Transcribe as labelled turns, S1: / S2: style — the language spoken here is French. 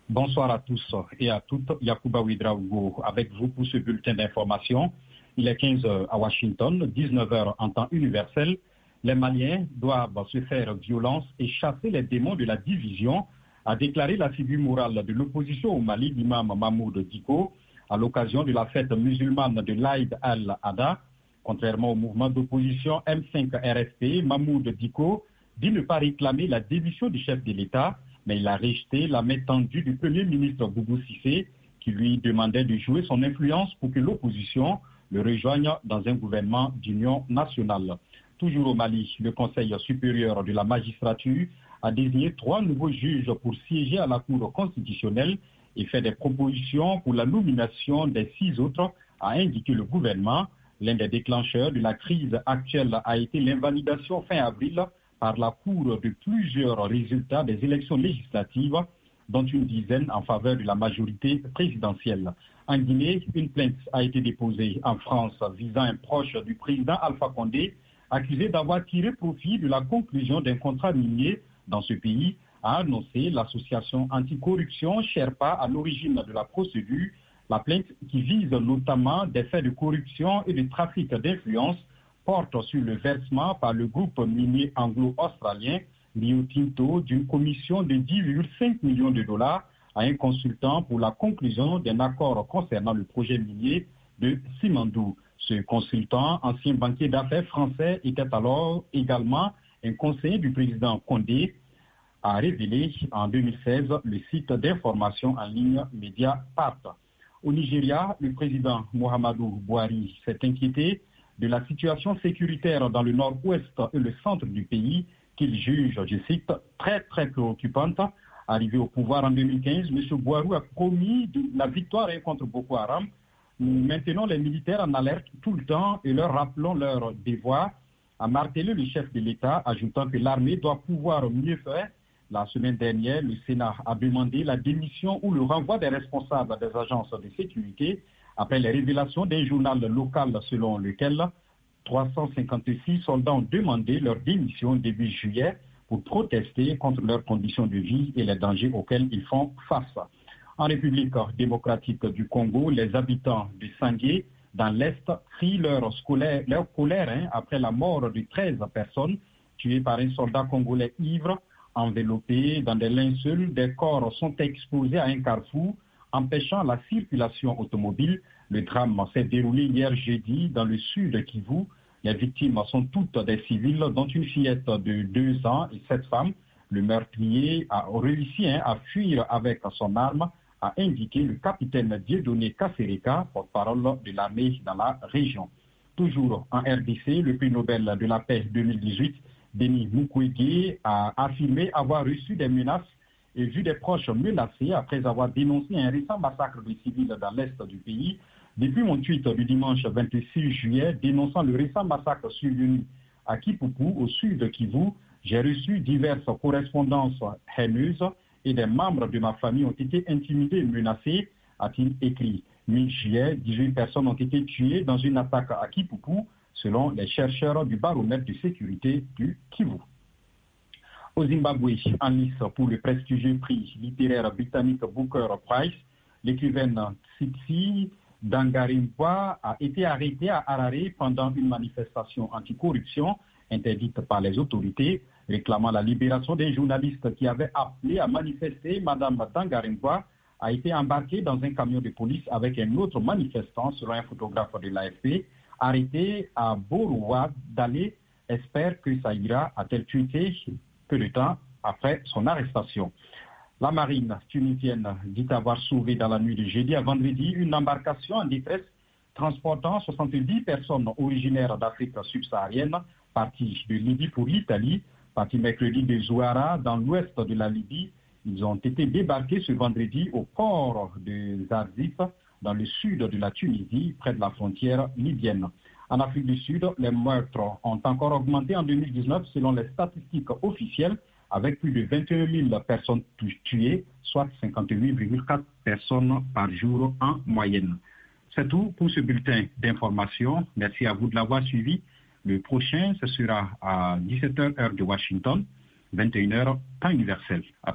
S1: Bonsoir à tous et à toutes. Yacouba Ouedraogo avec vous pour ce bulletin d'information. Il est 15h à Washington, 19h en temps universel. Les Maliens doivent se faire violence et chasser les démons de la division, a déclaré la figure morale de l'opposition au Mali, l'imam Mahmoud Dicko, à l'occasion de la fête musulmane de l'Aïd al-Adha. Contrairement au mouvement d'opposition M5 RFP, Mahmoud Dicko dit ne pas réclamer la démission du chef de l'État, mais il a rejeté la main tendue du Premier ministre Boubou Cissé, qui lui demandait de jouer son influence pour que l'opposition le rejoigne dans un gouvernement d'union nationale. Toujours au Mali, le Conseil supérieur de la magistrature a désigné 3 nouveaux juges pour siéger à la Cour constitutionnelle et fait des propositions pour la nomination des 6 autres, a indiqué le gouvernement. L'un des déclencheurs de la crise actuelle a été l'invalidation fin avril par la Cour de plusieurs résultats des élections législatives, dont une dizaine en faveur de la majorité présidentielle. En Guinée, une plainte a été déposée en France visant un proche du président Alpha Condé, accusé d'avoir tiré profit de la conclusion d'un contrat minier dans ce pays, a annoncé l'association anticorruption Sherpa à l'origine de la procédure. La plainte, qui vise notamment des faits de corruption et de trafic d'influence, porte sur le versement par le groupe minier anglo-australien Rio Tinto d'une commission de 10,5 millions de dollars à un consultant pour la conclusion d'un accord concernant le projet minier de Simandou. Ce consultant, ancien banquier d'affaires français, était alors également un conseiller du président Condé, a révélé en 2016 le site d'information en ligne Mediapart. Au Nigeria, le président Muhammadu Buhari s'est inquiété de la situation sécuritaire dans le nord-ouest et le centre du pays, qu'il juge, je cite, très préoccupante. Arrivé au pouvoir en 2015, M. Buhari a promis la victoire contre Boko Haram. Nous maintenons les militaires en alerte tout le temps et leur rappelons leur devoir, a martelé le chef de l'État, ajoutant que l'armée doit pouvoir mieux faire. La semaine dernière, le Sénat a demandé la démission ou le renvoi des responsables des agences de sécurité après les révélations d'un journal local selon lequel 356 soldats ont demandé leur démission début juillet pour protester contre leurs conditions de vie et les dangers auxquels ils font face. En République démocratique du Congo, les habitants de Sangué, dans l'Est, crient leur colère après la mort de 13 personnes tuées par un soldat congolais ivre. Enveloppés dans des linceuls, des corps sont exposés à un carrefour, empêchant la circulation automobile. Le drame s'est déroulé hier jeudi dans le sud Kivu. Les victimes sont toutes des civils, dont une fillette de 2 ans et 7 femmes. Le meurtrier a réussi à fuir avec son arme, a indiqué le capitaine Dieudonné Kassereka, porte-parole de l'armée dans la région. Toujours en RDC, le prix Nobel de la paix 2018, Denis Mukwege, a affirmé avoir reçu des menaces et vu des proches menacés après avoir dénoncé un récent massacre de civils dans l'est du pays. Depuis mon tweet du dimanche 26 juillet, dénonçant le récent massacre survenu à Kipupu, au sud de Kivu, j'ai reçu diverses correspondances haineuses et des membres de ma famille ont été intimidés et menacés, a-t-il écrit. Mi-juillet, 18 personnes ont été tuées dans une attaque à Kipupu, selon les chercheurs du baromètre de sécurité du Kivu. Au Zimbabwe, en lice pour le prestigieux prix littéraire britannique Booker Prize, l'écrivaine Tsitsi Dangarembga a été arrêtée à Harare pendant une manifestation anticorruption interdite par les autorités, réclamant la libération d'un journaliste qui avait appelé à manifester. Madame Dangarembga a été embarquée dans un camion de police avec un autre manifestant, selon un photographe de l'AFP, arrêté à Borowa Dale, espère que ça ira, a-t-elle tweeté peu de temps après son arrestation. La marine tunisienne dit avoir sauvé dans la nuit de jeudi à vendredi une embarcation en détresse transportant 70 personnes originaires d'Afrique subsaharienne parties de Libye pour l'Italie, parties mercredi de Zouara dans l'ouest de la Libye. Ils ont été débarqués ce vendredi au port de Zarzif, dans le sud de la Tunisie, près de la frontière libyenne. En Afrique du Sud, les meurtres ont encore augmenté en 2019 selon les statistiques officielles, avec plus de 21 000 personnes tuées, soit 58,4 personnes par jour en moyenne. C'est tout pour ce bulletin d'information. Merci à vous de l'avoir suivi. Le prochain, ce sera à 17h heure de Washington, 21h temps universel.